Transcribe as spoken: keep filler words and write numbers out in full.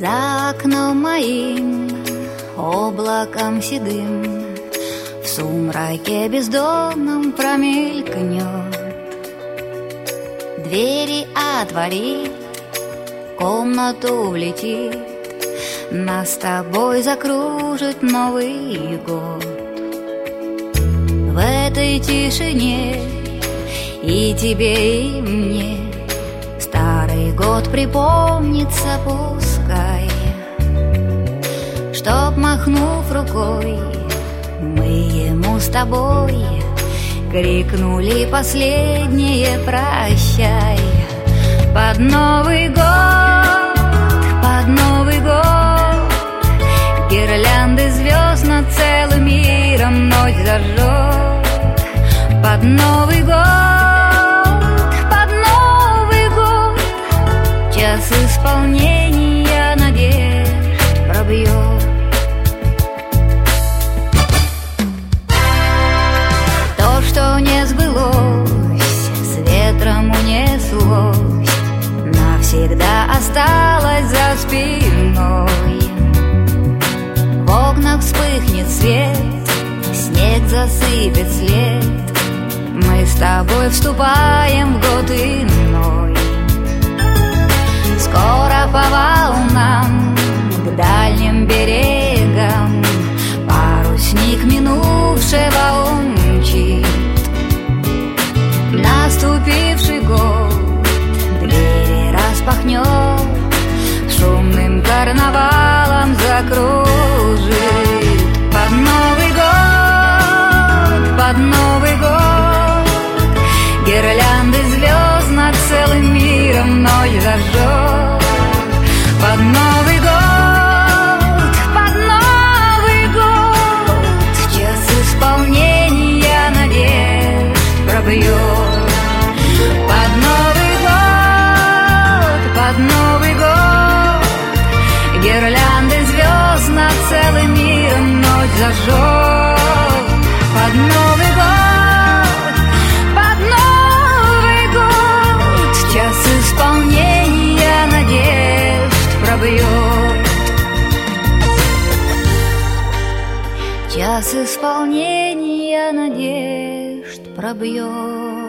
За окном моим облаком седым в сумраке бездонном промелькнет. Двери отворит, комнату влетит, нас с тобой закружит Новый год. В этой тишине и тебе, и мне старый год припомнится пускай, чтоб, махнув рукой, мы ему с тобой крикнули последнее прощай. Под Новый год, под Новый год гирлянды звезд над целым миром ночь зажжет. Под Новый год, под Новый год час исполнения надежд пробьет. То, что не сбылось, с ветром унеслось, навсегда осталось за спиной. В окнах вспыхнет свет, снег засыпет след, мы с тобой вступаем в год иной. Скоро по волнам к дальним берегам парусник минувшего умчит. Наступивший год двери распахнет, шумным карнавалом закружит. Под Новый год, под Новый год гирлянды звезд над целым миром ночь зажжет. Под Новый год, под Новый год час исполнения надежд пробьет. Под Новый год, под Новый год гирлянды звезд над целым миром ночь зажжет. Под Новый год, под Новый год час исполнения надежд пробьет. Час исполнения надежд пробьет.